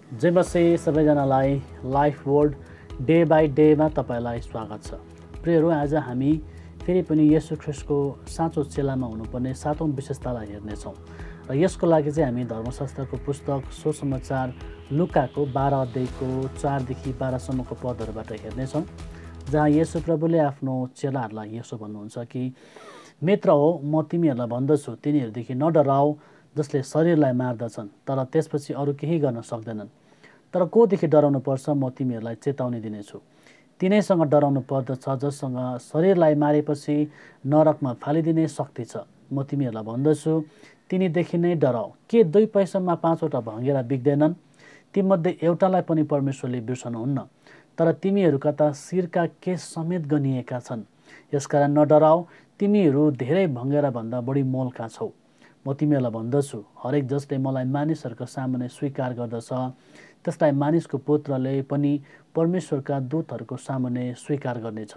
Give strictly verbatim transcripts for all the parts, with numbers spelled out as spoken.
जय मसीह सबैजनालाई life word day by डेमा तपाईँलाई स्वागत छ। प्रियहरू, आज हामी फेरि पनि येशू ख्रीष्टको साँचो चेलामा हुनुपर्ने सातौं विशेषतालाई हेर्नेछौँ र यसको लागि चाहिँ हामी धर्मशास्त्रको पुस्तक सुसमाचार लुकाको बाह्र अध्यायको चारदेखि बाह्रसम्मको पदहरूबाट हेर्नेछौँ, जहाँ येशू प्रभुले आफ्नो चेलाहरूलाई यसो भन्नुहुन्छ कि मित्र हो, म तिमीहरूलाई भन्दछु, तिनीहरूदेखि नडराऊ जसले शरीरलाई मार्दछन् तर त्यसपछि अरू केही गर्न सक्दैनन्। तर कोदेखि डराउनु पर्छ, म तिमीहरूलाई चेतावनी दिनेछु। तिनैसँग डराउनु पर्दछ जससँग शरीरलाई मारेपछि नरकमा फालिदिने शक्ति छ। म तिमीहरूलाई भन्दछु, तिनीदेखि नै डराऊ। के दुई पैसामा पाँचवटा भँगेरा बिग्दैनन्? तीमध्ये एउटालाई पनि परमेश्वरले बिर्सनुहुन्न। तर तिमीहरूका त शिरका केश समेत गनिएका छन्। यसकारण नडराऊ, तिमीहरू धेरै भँगेराभन्दा बढी मोलका छौ। म तिमीहरूलाई भन्दछु, हरेक जसले मलाई मानिसहरूको सामुन्ने स्वीकार गर्दछ त्यसलाई मानिसको पुत्रले पनि परमेश्वरका दूतहरूको सामुन्ने स्वीकार गर्नेछ।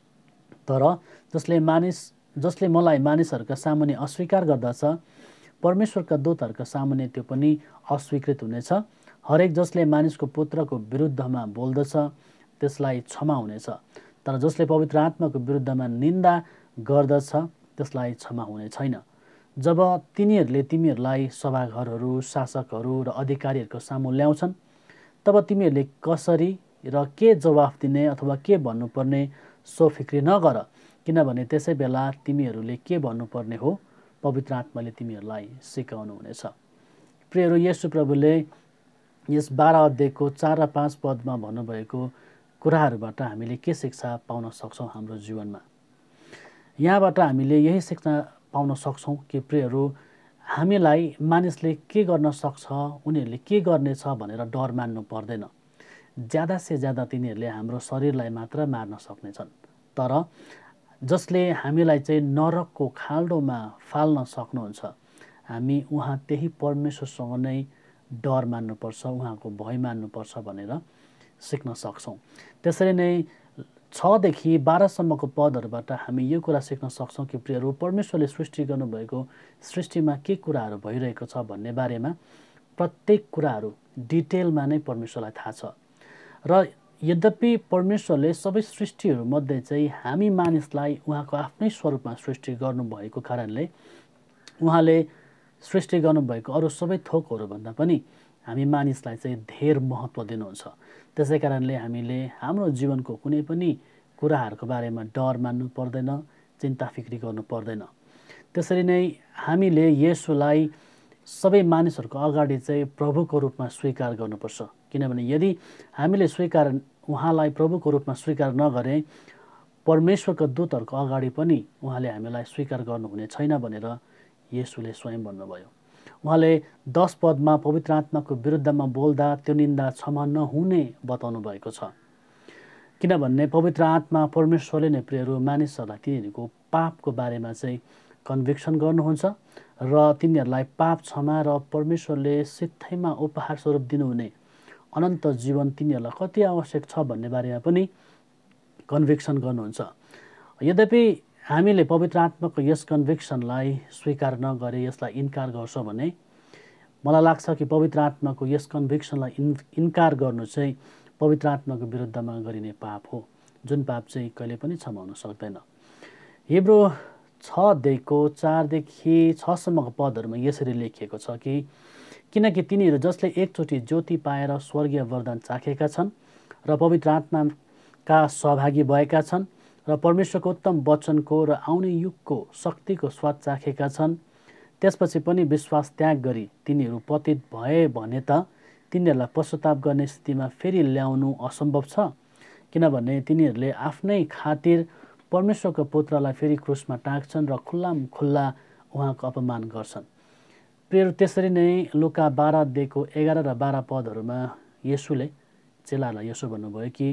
तर जसले मानिस जसले मलाई मानिसहरूका सामुन्ने अस्वीकार गर्दछ परमेश्वरका दूतहरूका सामुन्ने त्यो पनि अस्वीकृत हुनेछ। हरेक जसले मानिसको पुत्रको विरुद्धमा बोल्दछ त्यसलाई क्षमा हुनेछ, तर जसले पवित्र आत्माको विरुद्धमा निन्दा गर्दछ त्यसलाई क्षमा हुने छैन। जब तिनीहरूले तिमीहरूलाई सभाघरहरू, शासकहरू र अधिकारीहरूको सामु ल्याउँछन् तब तिमीहरूले कसरी र के जवाफ दिने अथवा के भन्नुपर्ने सो फिक्री नगर, किनभने त्यसै बेला तिमीहरूले के भन्नुपर्ने हो पवित्र आत्माले तिमीहरूलाई सिकाउनु हुनेछ। प्रियहरू, येशू प्रभुले यस बाह्र अध्यायको चार र पाँच पदमा भन्नुभएको कुराहरूबाट हामीले के शिक्षा पाउन सक्छौँ हाम्रो जीवनमा? यहाँबाट हामीले यही शिक्षा पाउन सक्छौँ कि प्रियहरू, हामीलाई मानिसले के गर्न सक्छ, उनीहरूले के गर्नेछ भनेर डर मान्नु पर्दैन। ज्यादा से ज्यादा तिनीहरूले हाम्रो शरीरलाई मात्र मार्न सक्नेछन्, तर जसले हामीलाई चाहिँ नरकको खाल्डोमा फाल्न सक्नुहुन्छ, हामी उहाँ त्यही परमेश्वरसँग नै डर मान्नुपर्छ, उहाँको भय मान्नुपर्छ भनेर सिक्न सक्छौँ। त्यसरी नै छदेखि बाह्रसम्मको पदहरूबाट हामी यो कुरा सिक्न सक्छौँ कि प्रियहरू, परमेश्वरले सृष्टि गर्नुभएको सृष्टिमा के कुराहरू भइरहेको छ भन्ने बारेमा प्रत्येक कुराहरू डिटेलमा नै परमेश्वरलाई थाहा छ। र यद्यपि परमेश्वरले सबै सृष्टिहरूमध्ये चाहिँ हामी मानिसलाई उहाँको आफ्नै स्वरूपमा सृष्टि गर्नुभएको कारणले उहाँले सृष्टि गर्नुभएको अरू सबै थोकहरूभन्दा पनि हामी मानिसलाई चाहिँ धेर महत्त्व दिनुहुन्छ। त्यसै कारणले हामीले हाम्रो जीवनको कुनै पनि कुराहरूको बारेमा डर मान्नु पर्दैन, चिन्ता फिक्री गर्नु पर्दैन। त्यसरी नै हामीले येशूलाई सबै मानिसहरूको अगाडि चाहिँ प्रभुको रूपमा स्वीकार गर्नुपर्छ, किनभने यदि हामीले स्वीकार उहाँलाई प्रभुको रूपमा स्वीकार नगरे परमेश्वरका दूतहरूको अगाडि पनि उहाँले हामीलाई स्वीकार गर्नुहुने छैन भनेर येशूले स्वयं भन्नुभयो। उहाँले दस पदमा पवित्र आत्माको विरुद्धमा बोल्दा त्यो निन्दा क्षमा नहुने बताउनु भएको छ, किनभने पवित्र आत्मा परमेश्वरले नै प्रियहरू मानिसहरूलाई तिनीहरूको पापको बारेमा चाहिँ कन्भिक्सन गर्नुहुन्छ र तिनीहरूलाई पाप क्षमा र परमेश्वरले सित्थैमा उपहार स्वरूप दिनुहुने अनन्त जीवन तिनीहरूलाई कति आवश्यक छ भन्ने बारेमा पनि कन्भिक्सन गर्नुहुन्छ। यद्यपि हामीले पवित्र आत्माको यस कन्भिक्सनलाई स्वीकार नगरे, यसलाई इन्कार गर्छौँ भने मलाई लाग्छ कि पवित्र आत्माको यस कन्भिक्सनलाई इन इन्कार गर्नु चाहिँ पवित्र आत्माको विरुद्धमा गरिने पाप हो, जुन पाप चाहिँ कहिले पनि क्षमाउन सक्दैन। हिब्रू छ अध्यायको चारदेखि छसम्मको पदहरूमा यसरी लेखिएको छ कि किनकि तिनीहरू जसले एकचोटि ज्योति पाएर स्वर्गीय वरदान चाखेका छन् र पवित्र आत्माका सहभागी भएका छन् र परमेश्वरको उत्तम वचनको र आउने युगको शक्तिको स्वाद चाखेका छन्, त्यसपछि पनि विश्वास त्याग गरी तिनीहरू पतित भए भने त तिनीहरूलाई पश्चाताप गर्ने स्थितिमा फेरि ल्याउनु असम्भव छ, किनभने तिनीहरूले आफ्नै खातिर परमेश्वरको पुत्रलाई फेरि क्रुसमा टाँग्छन् र खुल्लाम खुल्ला उहाँको अपमान गर्छन्। प्रियहरू, त्यसरी नै लुका बाह्र अध्यायको एघार र बाह्र पदहरूमा येशूले चेलाहरूलाई यसो भन्नुभयो कि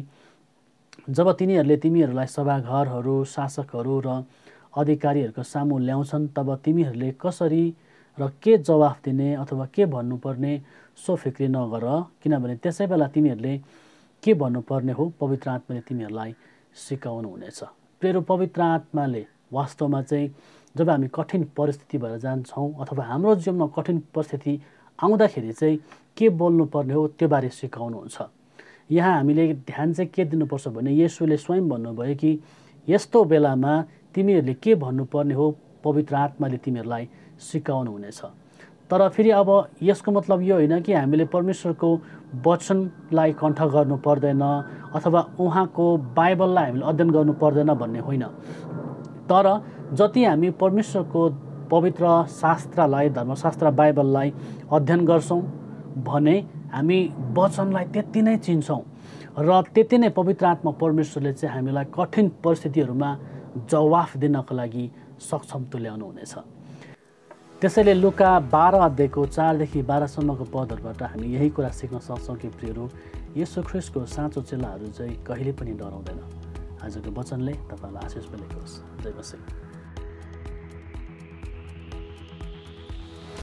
जब तिनीहरूले तिमीहरूलाई सभाघरहरू, शासकहरू र अधिकारीहरूको सामु ल्याउँछन् तब तिमीहरूले कसरी र के जवाफ दिने अथवा के भन्नुपर्ने सो फिक्री नगर, किनभने त्यसै बेला तिमीहरूले के भन्नुपर्ने हो पवित्र आत्माले तिमीहरूलाई सिकाउनु हुनेछ। प्रियहरू, पवित्र आत्माले वास्तवमा चाहिँ जब हामी कठिन परिस्थिति भएर जान्छौँ अथवा हाम्रो जीवनमा कठिन परिस्थिति आउँदाखेरि चाहिँ के बोल्नुपर्ने हो त्यो बारे सिकाउनुहुन्छ। यहाँ हामीले ध्यान चाहिँ के दिनुपर्छ भने येशूले स्वयं भन्नुभयो कि यस्तो बेलामा तिमीहरूले के भन्नुपर्ने हो पवित्र आत्माले तिमीहरूलाई सिकाउनु हुनेछ। तर फेरि अब यसको मतलब यो होइन कि हामीले परमेश्वरको वचनलाई कण्ठ गर्नु पर्दैन अथवा उहाँको बाइबललाई हामीले अध्ययन गर्नु पर्दैन भन्ने होइन। तर जति हामी परमेश्वरको पवित्र शास्त्रलाई धर्मशास्त्र बाइबललाई अध्ययन गर्छौँ भने हामी वचनलाई त्यति नै चिन्छौँ र त्यति नै पवित्र आत्मा परमेश्वरले चाहिँ हामीलाई कठिन परिस्थितिहरूमा जवाफ दिनको लागि सक्षम तुल्याउनु हुनेछ। त्यसैले लुका बाह्र अध्यायको चारदेखि बाह्रसम्मको पदहरूबाट हामी यही कुरा सिक्न सक्छौँ कि प्रियहरू येशू ख्रीष्टको साँचो चेलाहरू चाहिँ कहिले पनि डराउँदैन। आजको वचनले तपाईँलाई आशिष मिलेको होस्। जय मसीह।